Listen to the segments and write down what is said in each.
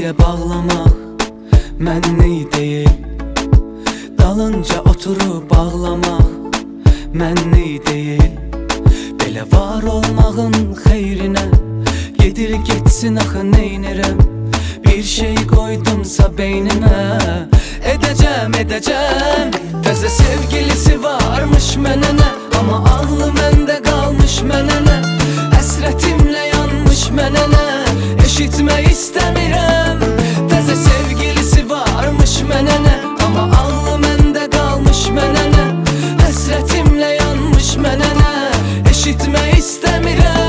Belə bağlamaq mənlik deyil, dalınca oturub ağlamaq mənlik deyil. Belə var olmağın xeyrinə gedir getsin axı neynirəm. Bir şey koydumsa beynimə edəcəm, edəcəm. Təzə sevgilisi varmış mənə nə, amma ağlı məndə qalmış mənə nə. Həsrətimlə yanmış mənə nə, eşitmək istəmirəm. Təzə sevgilisi varmış mənə nə, amma ağlı məndə qalmış mənə nə. Həsrətimlə yanmış mənə nə, eşitmək istəmirəm.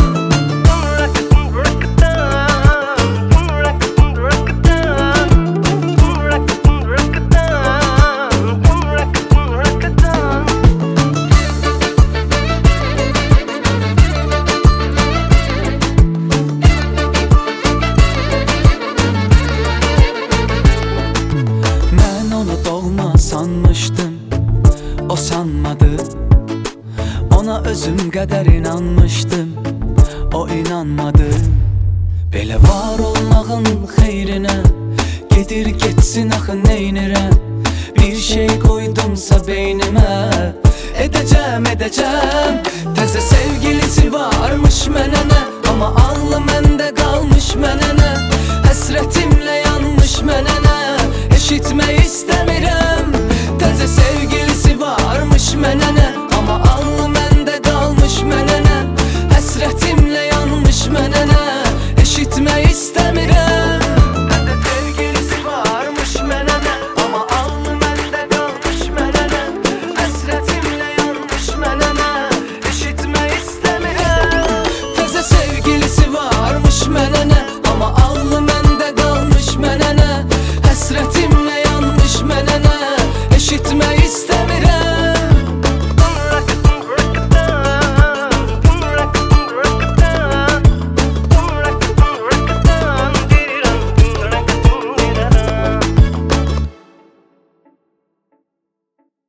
Sanmışdım, o sanmadı. Ona özüm qədər inanmışdım, o inanmadı. Belə var olmağın xeyrinə gedir getsin axı neynirəm. Bir şey koydumsa beynimə edəcəm, edəcəm. Təzə sevgilisi varmış mənə nə, amma ağlı məndə qalmış mənə nə. Həsrətimlə yanmış mənə nə, eşitmək istəmirəm. Təzə sevgilisi varmış mənə nə, amma ağlı məndə qalmış mənə nə. Həsrətimlə yanmış mənə nə, eşitmək istəmirəm. Təzə sevgilisi varmış mənə nə, amma ağlı məndə qalmış mənə nə. Həsrətimlə yanmış mənə nə, eşitmək istəmirəm. Təzə sevgilisi varmış mənə nə, amma ağlı məndə qalmış mənə nə. Həsrətimlə yanmış mənə nə, eşitmək